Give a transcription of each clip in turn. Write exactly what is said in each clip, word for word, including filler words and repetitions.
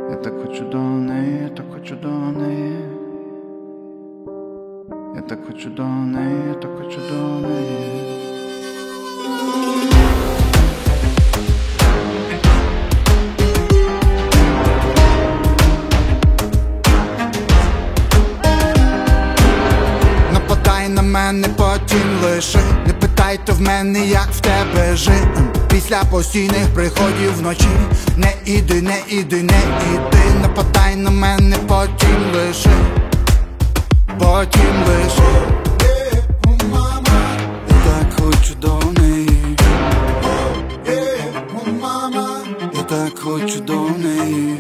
Я так хочу до неї, я так хочу до неї. Я так хочу до неї, я так хочу до неї. Нападай на мене, потім лиши. Не питайте в мене, як в тебе жит. Після постійних приходів вночі. Не іди, не іди, не іди. Нападай на мене, потім лиши. Потім лиши. Я так хочу до неї. Я так хочу до неї.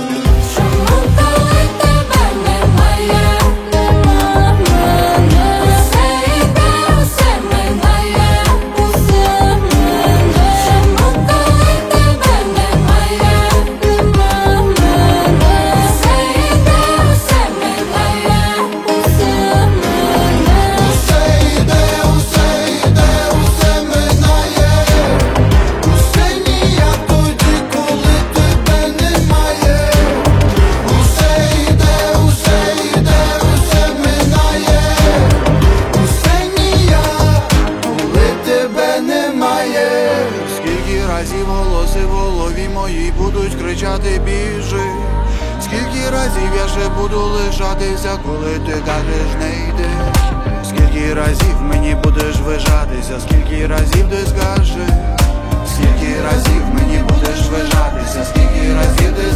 Разів голоси в голові моїй будуть кричати біжи. Скільки разів я ще буду лишатися, коли ти кажеш не йди. Скільки разів мені будеш вижатися, скільки разів ти скажеш. Скільки разів мені будеш вижатися, скільки разів ти